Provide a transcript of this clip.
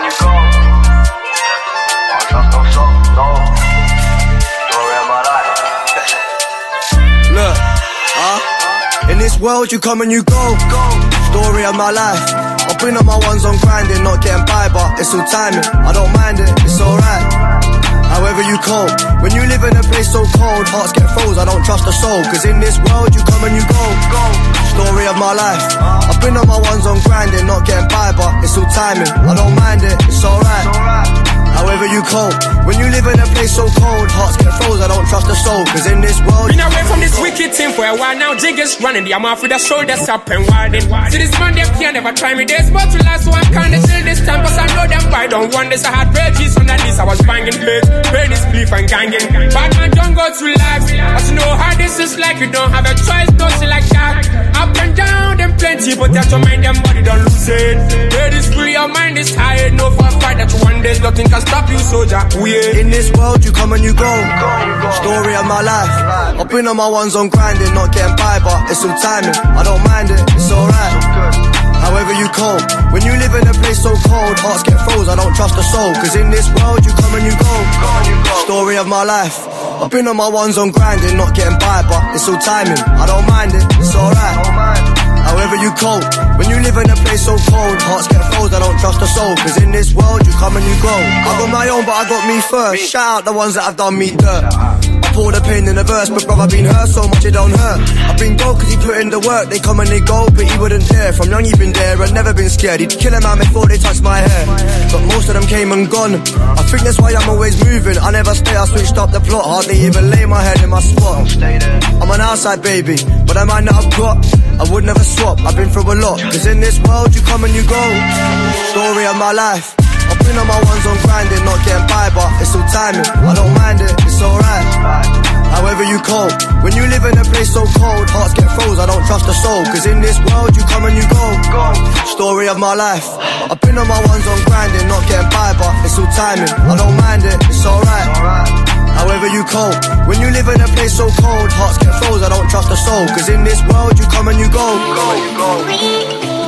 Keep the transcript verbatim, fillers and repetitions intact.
you go. I trust no soul, no. Story of my life. Look, huh? In this world you come and you go. Story of my life. I've been on my ones on grinding, not getting by, but it's all timing. I don't mind it, it's alright. However you cope, when you live in a place so cold, hearts get froze, I don't trust a soul. Cause in this world you come and you go. Story of my life. I've been on my ones on grinding, not getting by, but it's all timing. I don't mind it, it's alright. However you cope, when you live in a place so cold, hearts get froze, I don't trust a soul. Cause in this world, been away from this wicked thing for a while now. Jig is running, I'm off with the shoulders up and wilding. See this man, they can't never try me. There's more to life, so I'm kinda chill this time. Cause I know them I don't want this. I had pages on that list, I was banging plates, pain is beef and ganging. Bad man don't go through life, but you know how this is like. You don't have a choice, don't see like that. Up and down, them plenty, but that's your mind, them body don't lose it. Head is free, your mind is tired. No for a fight that one day, nothing can stop you, soldier. Yeah. In this world you come and you go. Story of my life. I've been on my ones on grinding, not getting by, but it's all timing. I don't mind it, it's alright. However you cope, when you live in a place so cold, hearts get froze, I don't trust a soul. Cause in this world you come and you go. Story of my life. I've been on my ones on grinding, not getting by, but it's all timing. I don't mind it, it's alright. However you cope, when you live in a place so cold, hearts get froze, I don't trust a soul. Cause in this world you come and you go. I got my own but I got me first. Shout out the ones that have done me dirt. I pour the pain in the verse, but brother been hurt so much it don't hurt. I've been gold cause he put in the work. They come and they go but he wouldn't dare. From young he been there and never been scared. He'd kill a man before they touch my hair. But most of them came and gone. I think that's why I'm always moving. I never stay, I switched up the plot. Hardly even lay my head in my spot. I'm an outside baby, but I might not have got. I would never swap, I've been through a lot. Cause in this world you come and you go. Story of my life. I've been on my ones on grinding, not getting by, but it's all timing. I don't mind it, it's alright. However you cope, when you live in a place so cold, hearts get froze, I don't trust a soul. Cause in this world you come and you go. Story of my life. I've been on my ones on grinding, not getting by, but it's all timing. I don't mind it, it's alright. However you cope, when you live in a place so cold, hearts get froze, I don't trust a soul. Cause in this world you come and you go. Go, you go.